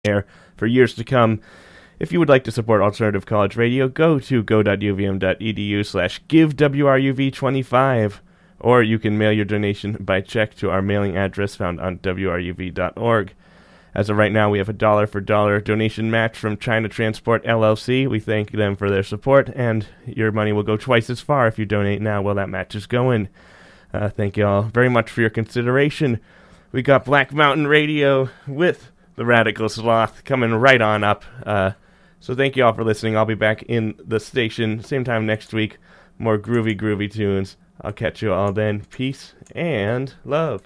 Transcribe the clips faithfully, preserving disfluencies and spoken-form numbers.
air for years to come. If you would like to support Alternative College Radio, go to go.uvm.edu slash give WRUV twenty-five, or you can mail your donation by check to our mailing address found on W R U V dot org. As of right now, we have a dollar for dollar donation match from China Transport L L C. We thank them for their support, and your money will go twice as far if you donate now while that match is going. Uh, thank you all very much for your consideration. We got Black Mountain Radio with the Radical Sloth coming right on up. Uh, so thank you all for listening. I'll be back in the station same time next week. More groovy, groovy tunes. I'll catch you all then. Peace and love.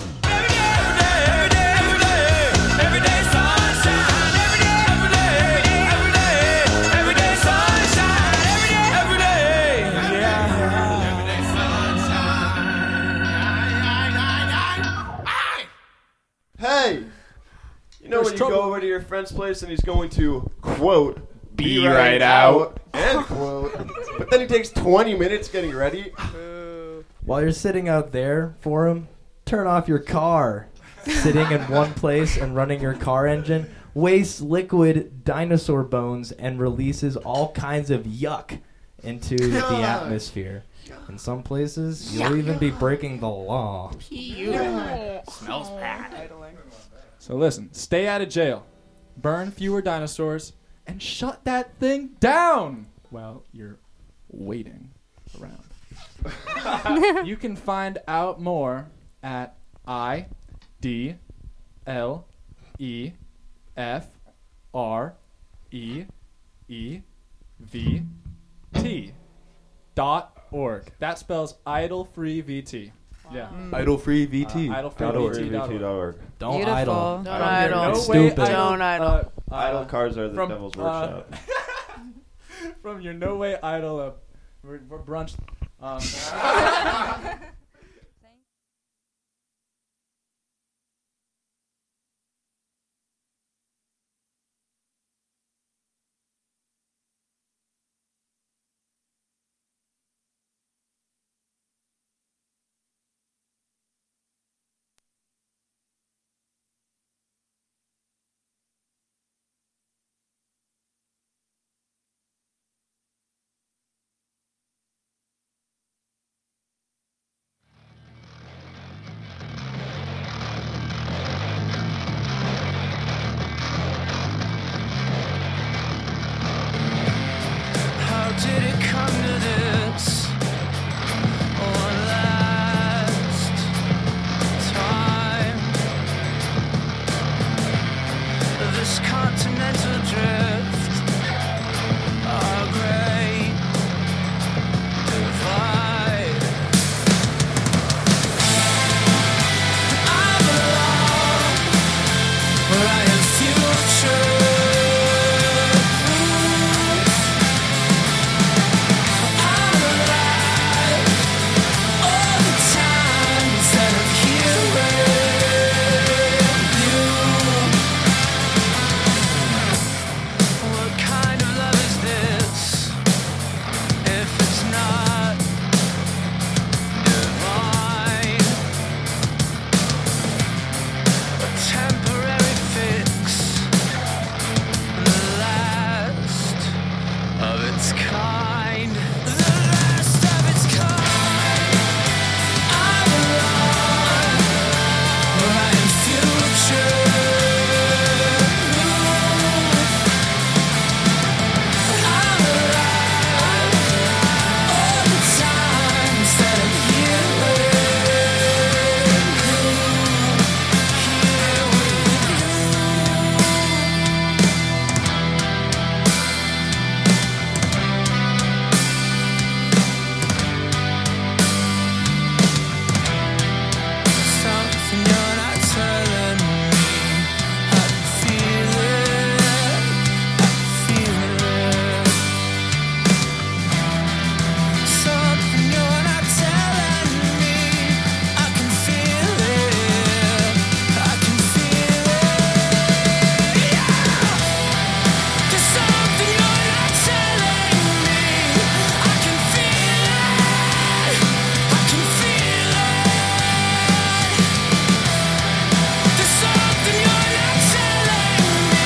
Hey! You know when you go over to your friend's place and he's going to, quote, be right out, end quote, but then he takes twenty minutes getting ready? While you're sitting out there for him, turn off your car. Sitting in one place and running your car engine wastes liquid dinosaur bones and releases all kinds of yuck into the atmosphere. In some places, you'll even be breaking the law. Smells bad. So listen, stay out of jail, burn fewer dinosaurs, and shut that thing down while you're waiting around. You can find out more at I D L E F R E E V T dot org. That spells idle free V T. Yeah. Mm. Idle free V T. Uh, idle free V T dot org. Don't Beautiful. idle. Don't idle. No Stupid. way idle. Don't idle. Uh, uh, Idle cars are the from, devil's uh, workshop. From your No Way Idle uh, brunch. Um,